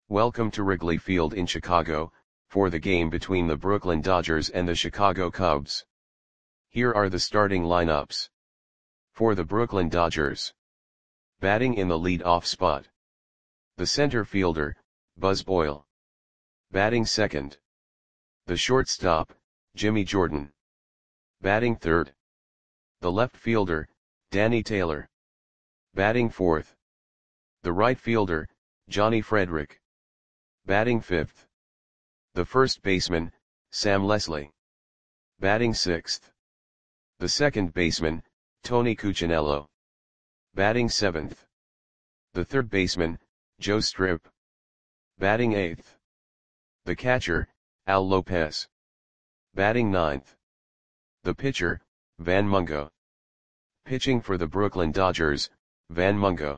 Welcome to Wrigley Field in Chicago, for the game between the Brooklyn Dodgers and the Chicago Cubs. Here are the starting lineups. For the Brooklyn Dodgers. Batting in the lead-off spot. The center fielder, Buzz Boyle. Batting second. The shortstop, Jimmy Jordan. Batting third. The left fielder, Danny Taylor. Batting fourth. The right fielder, Johnny Frederick. Batting fifth. The first baseman, Sam Leslie. Batting sixth. The second baseman, Tony Cuccinello. Batting seventh. The third baseman, Joe Strip. Batting eighth. The catcher, Al Lopez. Batting ninth. The pitcher, Van Mungo. Pitching for the Brooklyn Dodgers, Van Mungo.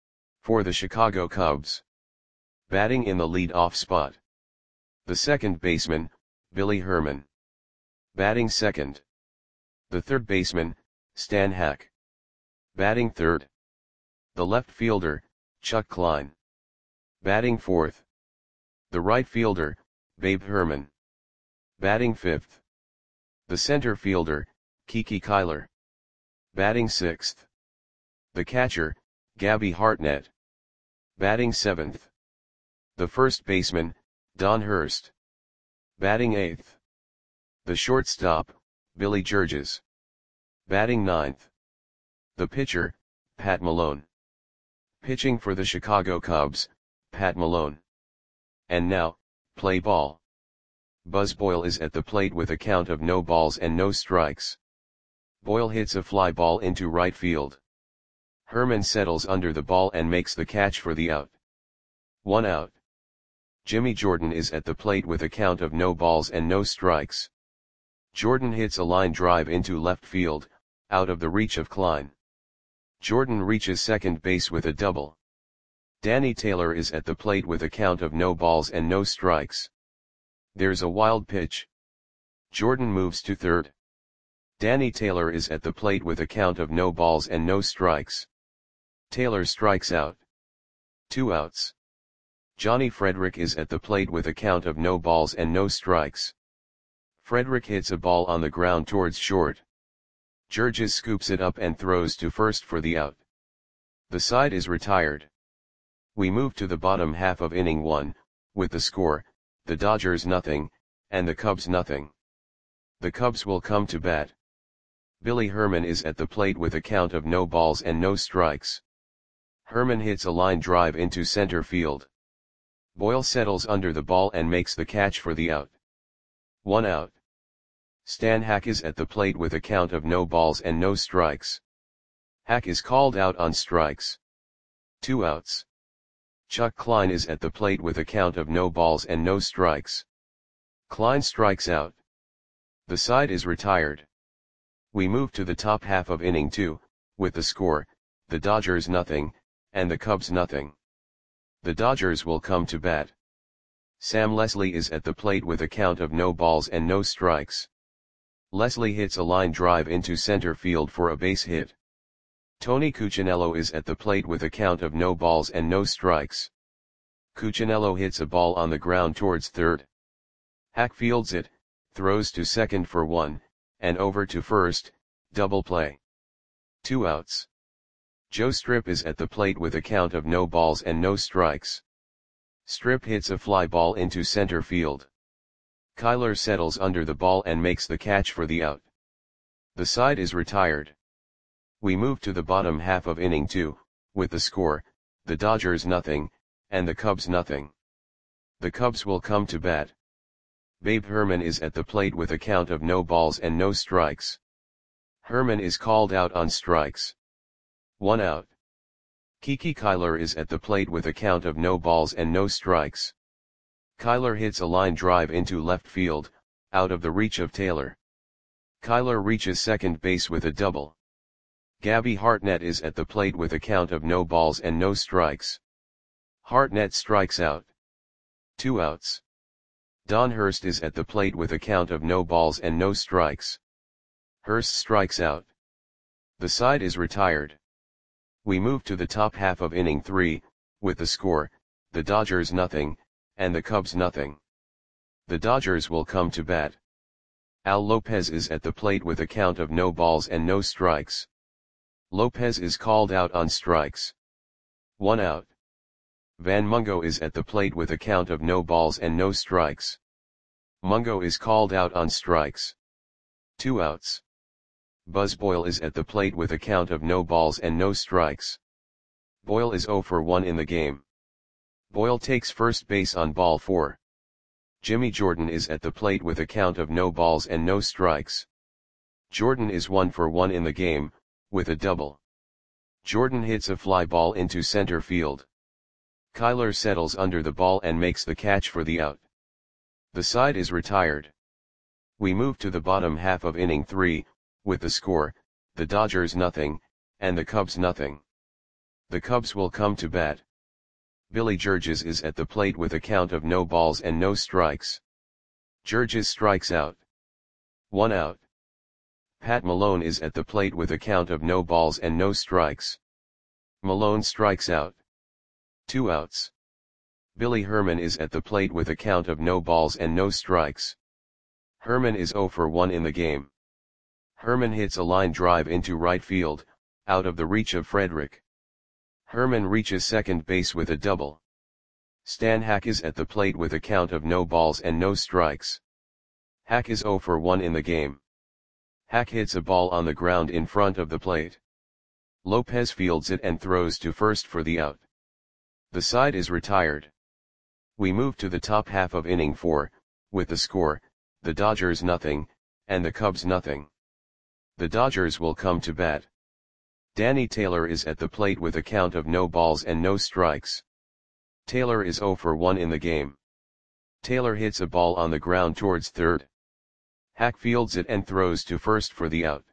For the Chicago Cubs. Batting in the lead-off spot. The second baseman, Billy Herman. Batting second. The third baseman, Stan Hack. Batting third. The left fielder, Chuck Klein. Batting fourth. The right fielder, Babe Herman. Batting fifth. The center fielder, Kiki Kyler. Batting sixth. The catcher, Gabby Hartnett. Batting seventh. The first baseman, Don Hurst. Batting eighth. The shortstop, Billy Georges. Batting ninth. The pitcher, Pat Malone. Pitching for the Chicago Cubs, Pat Malone. And now, play ball. Buzz Boyle is at the plate with a count of no balls and no strikes. Boyle hits a fly ball into right field. Herman settles under the ball and makes the catch for the out. 1 out. Jimmy Jordan is at the plate with a count of no balls and no strikes. Jordan hits a line drive into left field, out of the reach of Klein. Jordan reaches second base with a double. Danny Taylor is at the plate with a count of no balls and no strikes. There's a wild pitch. Jordan moves to third. Danny Taylor is at the plate with a count of no balls and no strikes. Taylor strikes out. 2 outs. Johnny Frederick is at the plate with a count of no balls and no strikes. Frederick hits a ball on the ground towards short. Georges scoops it up and throws to first for the out. The side is retired. We move to the bottom half of inning 1, with the score, the Dodgers nothing, and the Cubs nothing. The Cubs will come to bat. Billy Herman is at the plate with a count of no balls and no strikes. Herman hits a line drive into center field. Boyle settles under the ball and makes the catch for the out. 1 out. Stan Hack is at the plate with a count of no balls and no strikes. Hack is called out on strikes. 2 outs. Chuck Klein is at the plate with a count of no balls and no strikes. Klein strikes out. The side is retired. We move to the top half of inning 2, with the score, the Dodgers nothing, and the Cubs nothing. The Dodgers will come to bat. Sam Leslie is at the plate with a count of no balls and no strikes. Leslie hits a line drive into center field for a base hit. Tony Cuccinello is at the plate with a count of no balls and no strikes. Cuccinello hits a ball on the ground towards third. Hack fields it, throws to second for 1, and over to first, double play. 2 outs. Joe Strip is at the plate with a count of no balls and no strikes. Strip hits a fly ball into center field. Kyler settles under the ball and makes the catch for the out. The side is retired. We move to the bottom half of inning 2, with the score, the Dodgers nothing, and the Cubs nothing. The Cubs will come to bat. Babe Herman is at the plate with a count of no balls and no strikes. Herman is called out on strikes. 1 out. Kiki Kyler is at the plate with a count of no balls and no strikes. Kyler hits a line drive into left field, out of the reach of Taylor. Kyler reaches second base with a double. Gabby Hartnett is at the plate with a count of no balls and no strikes. Hartnett strikes out. 2 outs. Don Hurst is at the plate with a count of no balls and no strikes. Hurst strikes out. The side is retired. We move to the top half of inning 3, with the score, the Dodgers nothing, and the Cubs nothing. The Dodgers will come to bat. Al Lopez is at the plate with a count of no balls and no strikes. Lopez is called out on strikes. 1 out. Van Mungo is at the plate with a count of no balls and no strikes. Mungo is called out on strikes. 2 outs. Buzz Boyle is at the plate with a count of no balls and no strikes. Boyle is 0 for 1 in the game. Boyle takes first base on ball 4. Jimmy Jordan is at the plate with a count of no balls and no strikes. Jordan is 1 for 1 in the game, with a double. Jordan hits a fly ball into center field. Kyler settles under the ball and makes the catch for the out. The side is retired. We move to the bottom half of inning 3, with the score, the Dodgers nothing, and the Cubs nothing. The Cubs will come to bat. Billy Georges is at the plate with a count of no balls and no strikes. Georges strikes out. 1 out. Pat Malone is at the plate with a count of no balls and no strikes. Malone strikes out. 2 outs. Billy Herman is at the plate with a count of no balls and no strikes. Herman is 0 for 1 in the game. Herman hits a line drive into right field, out of the reach of Frederick. Herman reaches second base with a double. Stan Hack is at the plate with a count of no balls and no strikes. Hack is 0 for 1 in the game. Hack hits a ball on the ground in front of the plate. Lopez fields it and throws to first for the out. The side is retired. We move to the top half of inning 4, with the score, the Dodgers nothing, and the Cubs nothing. The Dodgers will come to bat. Danny Taylor is at the plate with a count of no balls and no strikes. Taylor is 0 for 1 in the game. Taylor hits a ball on the ground towards third. Hack fields it and throws to first for the out.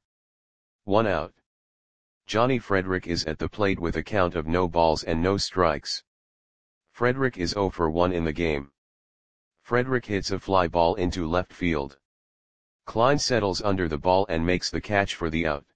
1 out. Johnny Frederick is at the plate with a count of no balls and no strikes. Frederick is 0 for 1 in the game. Frederick hits a fly ball into left field. Klein settles under the ball and makes the catch for the out.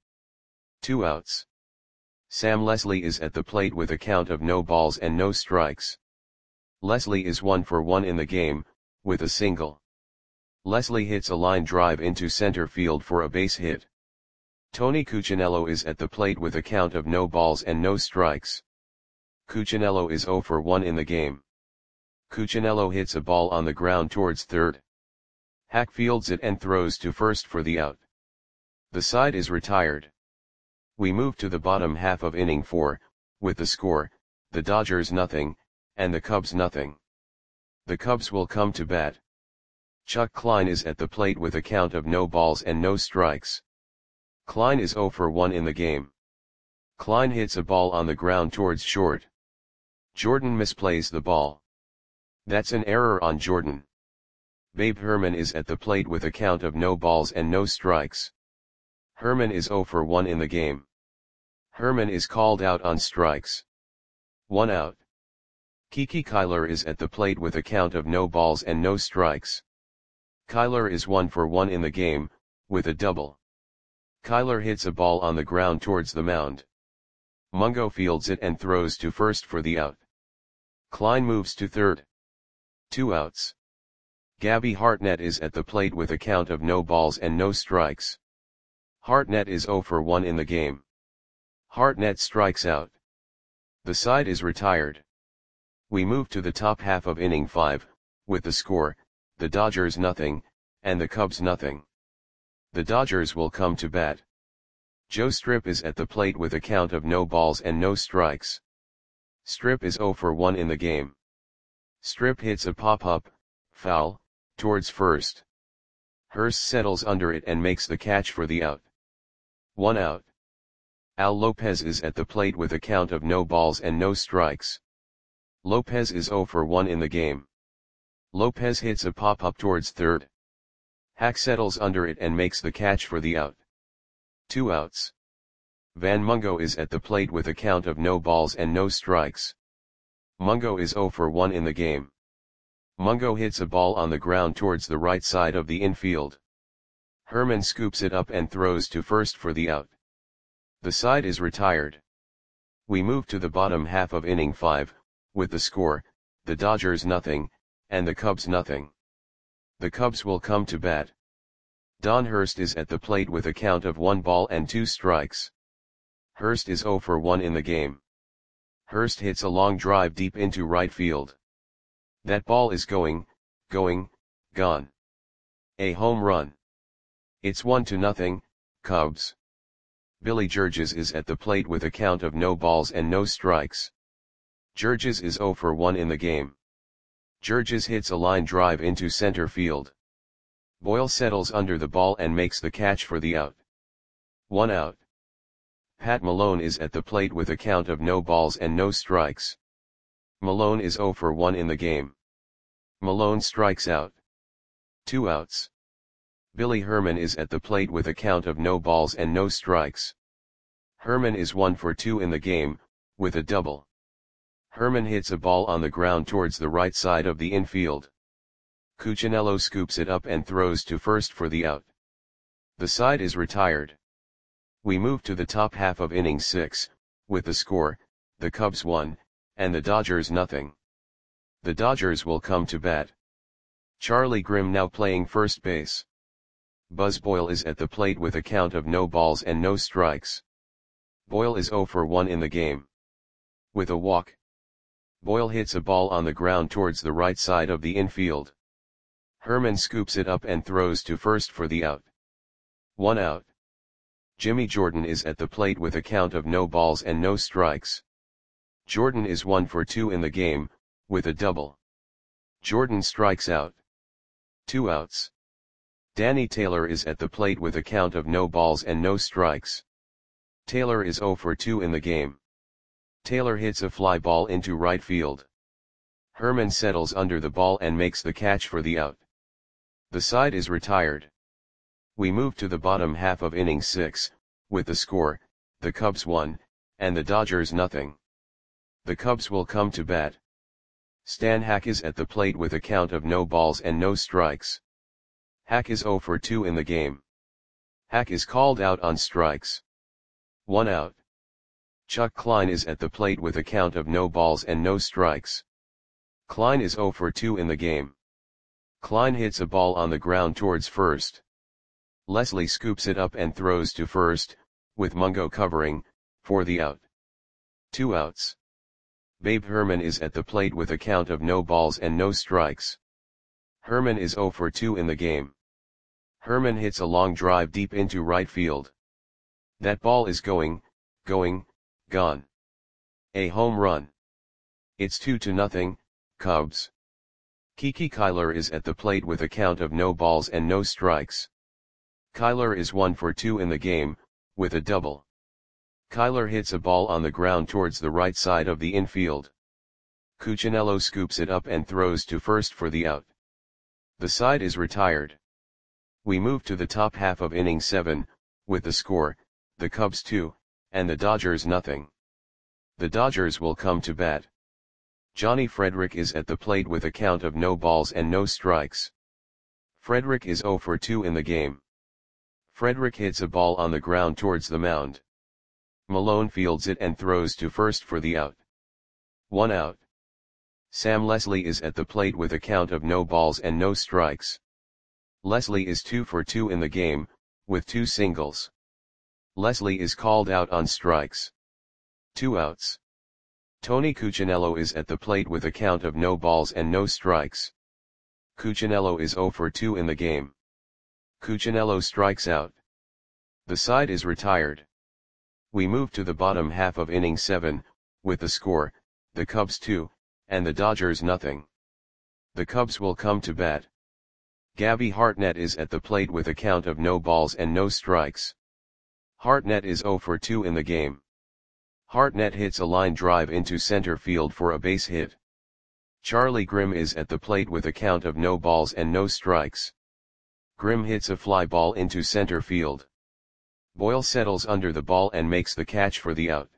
2 outs. Sam Leslie is at the plate with a count of no balls and no strikes. Leslie is 1 for 1 in the game, with a single. Leslie hits a line drive into center field for a base hit. Tony Cuccinello is at the plate with a count of no balls and no strikes. Cuccinello is 0 for 1 in the game. Cuccinello hits a ball on the ground towards third. Hack fields it and throws to first for the out. The side is retired. We move to the bottom half of inning 4, with the score, the Dodgers nothing, and the Cubs nothing. The Cubs will come to bat. Chuck Klein is at the plate with a count of no balls and no strikes. Klein is 0 for 1 in the game. Klein hits a ball on the ground towards short. Jordan misplays the ball. That's an error on Jordan. Babe Herman is at the plate with a count of no balls and no strikes. Herman is 0 for 1 in the game. Herman is called out on strikes. 1 out. Kiki Kyler is at the plate with a count of no balls and no strikes. Kyler is 1 for 1 in the game, with a double. Kyler hits a ball on the ground towards the mound. Mungo fields it and throws to first for the out. Klein moves to third. 2 outs. Gabby Hartnett is at the plate with a count of no balls and no strikes. Hartnett is 0 for 1 in the game. Hartnett strikes out. The side is retired. We move to the top half of inning 5, with the score, the Dodgers nothing, and the Cubs nothing. The Dodgers will come to bat. Joe Strip is at the plate with a count of no balls and no strikes. Strip is 0 for 1 in the game. Strip hits a pop-up, foul, towards first. Hurst settles under it and makes the catch for the out. 1 out. Al Lopez is at the plate with a count of no balls and no strikes. Lopez is 0 for 1 in the game. Lopez hits a pop-up towards third. Hack settles under it and makes the catch for the out. 2 outs. Van Mungo is at the plate with a count of no balls and no strikes. Mungo is 0 for 1 in the game. Mungo hits a ball on the ground towards the right side of the infield. Herman scoops it up and throws to first for the out. The side is retired. We move to the bottom half of inning 5, with the score, the Dodgers nothing, and the Cubs nothing. The Cubs will come to bat. Don Hurst is at the plate with a count of 1 ball and 2 strikes. Hurst is 0 for 1 in the game. Hurst hits a long drive deep into right field. That ball is going, gone. A home run. It's 1-0, Cubs. Billy Georges is at the plate with a count of no balls and no strikes. Georges is 0 for 1 in the game. Georges hits a line drive into center field. Boyle settles under the ball and makes the catch for the out. 1 out. Pat Malone is at the plate with a count of no balls and no strikes. Malone is 0 for 1 in the game. Malone strikes out. 2 outs. Billy Herman is at the plate with a count of no balls and no strikes. Herman is 1 for 2 in the game, with a double. Herman hits a ball on the ground towards the right side of the infield. Cuccinello scoops it up and throws to first for the out. The side is retired. We move to the top half of inning 6, with the score, the Cubs 1, and the Dodgers nothing. The Dodgers will come to bat. Charlie Grimm now playing first base. Buzz Boyle is at the plate with a count of no balls and no strikes. Boyle is 0 for 1 in the game. With a walk. Boyle hits a ball on the ground towards the right side of the infield. Herman scoops it up and throws to first for the out. 1 out. Jimmy Jordan is at the plate with a count of no balls and no strikes. Jordan is 1 for 2 in the game, with a double. Jordan strikes out. 2 outs. Danny Taylor is at the plate with a count of no balls and no strikes. Taylor is 0 for 2 in the game. Taylor hits a fly ball into right field. Herman settles under the ball and makes the catch for the out. The side is retired. We move to the bottom half of inning 6, with the score, the Cubs 1, and the Dodgers nothing. The Cubs will come to bat. Stan Hack is at the plate with a count of no balls and no strikes. Hack is 0 for 2 in the game. Hack is called out on strikes. 1 out. Chuck Klein is at the plate with a count of no balls and no strikes. Klein is 0 for 2 in the game. Klein hits a ball on the ground towards first. Leslie scoops it up and throws to first, with Mungo covering, for the out. 2 outs. Babe Herman is at the plate with a count of no balls and no strikes. Herman is 0 for 2 in the game. Herman hits a long drive deep into right field. That ball is going, gone. A home run. It's 2-0, Cubs. Kiki Kyler is at the plate with a count of no balls and no strikes. Kyler is 1 for 2 in the game, with a double. Kyler hits a ball on the ground towards the right side of the infield. Cuccinello scoops it up and throws to first for the out. The side is retired. We move to the top half of inning 7, with the score, the Cubs 2, and the Dodgers nothing. The Dodgers will come to bat. Johnny Frederick is at the plate with a count of no balls and no strikes. Frederick is 0 for 2 in the game. Frederick hits a ball on the ground towards the mound. Malone fields it and throws to first for the out. 1 out. Sam Leslie is at the plate with a count of no balls and no strikes. Leslie is 2 for 2 in the game, with 2 singles. Leslie is called out on strikes. 2 outs. Tony Cuccinello is at the plate with a count of no balls and no strikes. Cuccinello is 0 for 2 in the game. Cuccinello strikes out. The side is retired. We move to the bottom half of inning 7, with the score, the Cubs 2, and the Dodgers nothing. The Cubs will come to bat. Gabby Hartnett is at the plate with a count of no balls and no strikes. Hartnett is 0 for 2 in the game. Hartnett hits a line drive into center field for a base hit. Charlie Grimm is at the plate with a count of no balls and no strikes. Grimm hits a fly ball into center field. Boyle settles under the ball and makes the catch for the out.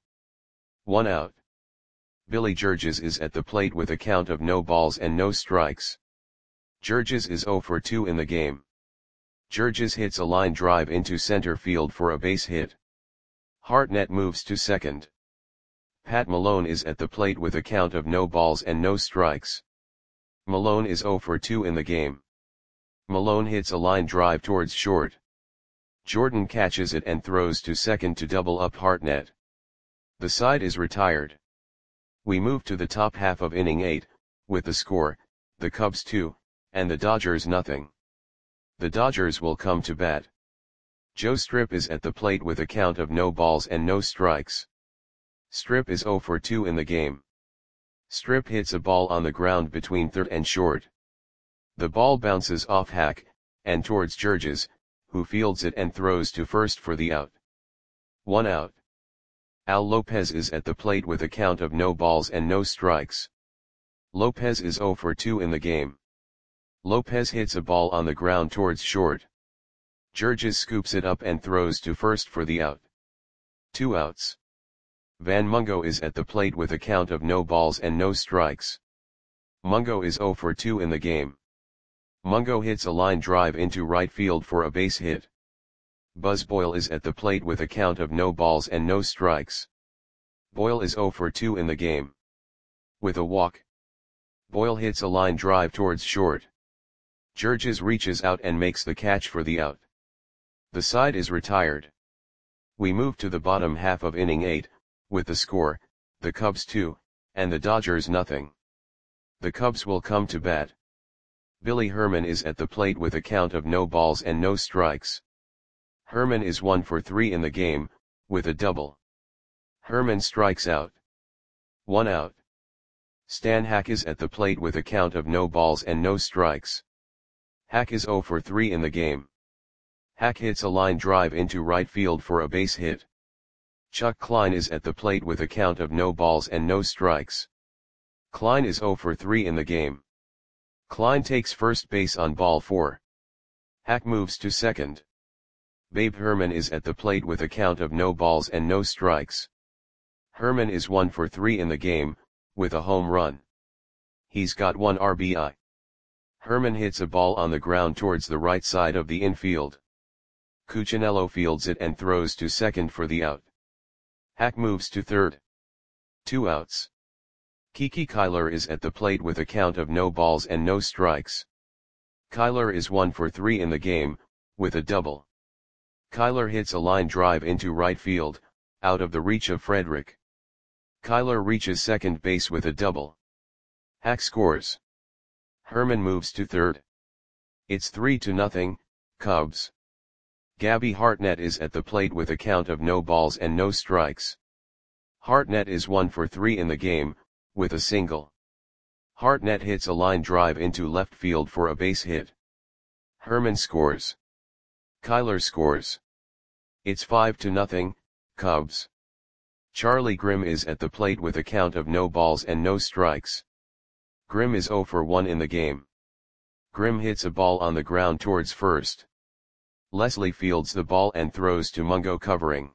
1 out. Billy Georges is at the plate with a count of no balls and no strikes. Georges is 0 for 2 in the game. Georges hits a line drive into center field for a base hit. Hartnett moves to second. Pat Malone is at the plate with a count of no balls and no strikes. Malone is 0 for 2 in the game. Malone hits a line drive towards short. Jordan catches it and throws to second to double up Hartnett. The side is retired. We move to the top half of inning 8, with the score, the Cubs 2, and the Dodgers nothing. The Dodgers will come to bat. Joe Strip is at the plate with a count of no balls and no strikes. Strip is 0 for 2 in the game. Strip hits a ball on the ground between third and short. The ball bounces off Hack, and towards Georges, who fields it and throws to first for the out. 1 out. Al Lopez is at the plate with a count of no balls and no strikes. Lopez is 0 for 2 in the game. Lopez hits a ball on the ground towards short. Georges scoops it up and throws to first for the out. 2 outs. Van Mungo is at the plate with a count of no balls and no strikes. Mungo is 0 for 2 in the game. Mungo hits a line drive into right field for a base hit. Buzz Boyle is at the plate with a count of no balls and no strikes. Boyle is 0 for 2 in the game. With a walk, Boyle hits a line drive towards short. Georges reaches out and makes the catch for the out. The side is retired. We move to the bottom half of inning 8, with the score, the Cubs 2, and the Dodgers nothing. The Cubs will come to bat. Billy Herman is at the plate with a count of no balls and no strikes. Herman is 1 for 3 in the game, with a double. Herman strikes out. 1 out. Stan Hack is at the plate with a count of no balls and no strikes. Hack is 0 for 3 in the game. Hack hits a line drive into right field for a base hit. Chuck Klein is at the plate with a count of no balls and no strikes. Klein is 0 for 3 in the game. Klein takes first base on ball 4. Hack moves to second. Babe Herman is at the plate with a count of no balls and no strikes. Herman is 1 for 3 in the game, with a home run. He's got 1 RBI. Herman hits a ball on the ground towards the right side of the infield. Cuccinello fields it and throws to second for the out. Hack moves to third. 2 outs. Kiki Kyler is at the plate with a count of no balls and no strikes. Kyler is 1 for 3 in the game, with a double. Kyler hits a line drive into right field, out of the reach of Frederick. Kyler reaches second base with a double. Hack scores. Herman moves to third. It's 3-0, Cubs. Gabby Hartnett is at the plate with a count of no balls and no strikes. Hartnett is 1 for 3 in the game, with a single. Hartnett hits a line drive into left field for a base hit. Herman scores. Kyler scores. It's 5-0, Cubs. Charlie Grimm is at the plate with a count of no balls and no strikes. Grimm is 0 for 1 in the game. Grimm hits a ball on the ground towards first. Leslie fields the ball and throws to Mungo covering.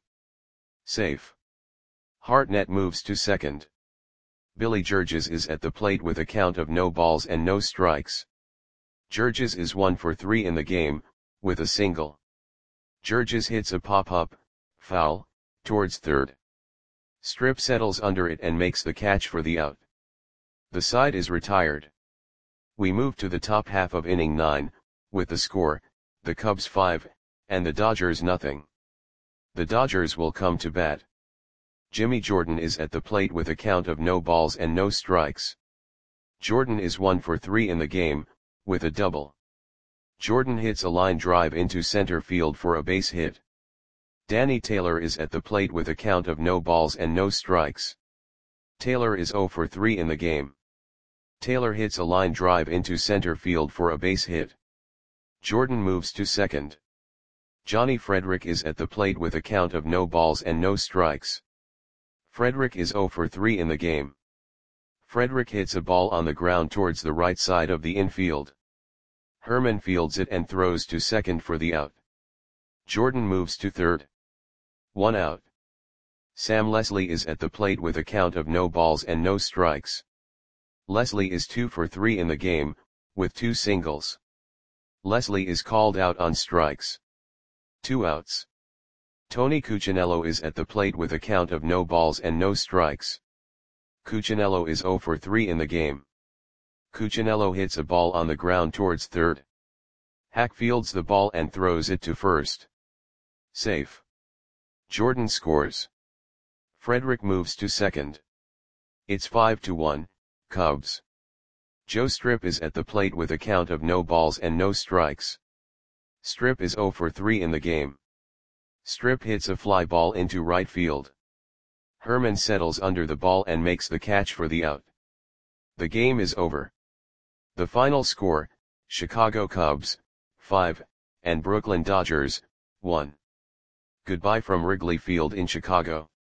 Safe. Hartnett moves to second. Billy Georges is at the plate with a count of no balls and no strikes. Georges is 1 for 3 in the game, with a single. Georges hits a pop-up, foul, towards third. Strip settles under it and makes the catch for the out. The side is retired. We move to the top half of inning 9, with the score, the Cubs 5, and the Dodgers nothing. The Dodgers will come to bat. Jimmy Jordan is at the plate with a count of no balls and no strikes. Jordan is 1 for 3 in the game, with a double. Jordan hits a line drive into center field for a base hit. Danny Taylor is at the plate with a count of no balls and no strikes. Taylor is 0 for 3 in the game. Taylor hits a line drive into center field for a base hit. Jordan moves to second. Johnny Frederick is at the plate with a count of no balls and no strikes. Frederick is 0 for 3 in the game. Frederick hits a ball on the ground towards the right side of the infield. Herman fields it and throws to second for the out. Jordan moves to third. 1 out. Sam Leslie is at the plate with a count of no balls and no strikes. Leslie is 2 for 3 in the game, with 2 singles. Leslie is called out on strikes. 2 outs. Tony Cuccinello is at the plate with a count of no balls and no strikes. Cuccinello is 0 for 3 in the game. Cuccinello hits a ball on the ground towards third. Hack fields the ball and throws it to first. Safe. Jordan scores. Frederick moves to second. It's 5-1, Cubs. Joe Strip is at the plate with a count of no balls and no strikes. Strip is 0 for 3 in the game. Strip hits a fly ball into right field. Herman settles under the ball and makes the catch for the out. The game is over. The final score, Chicago Cubs, 5, and Brooklyn Dodgers, 1. Goodbye from Wrigley Field in Chicago.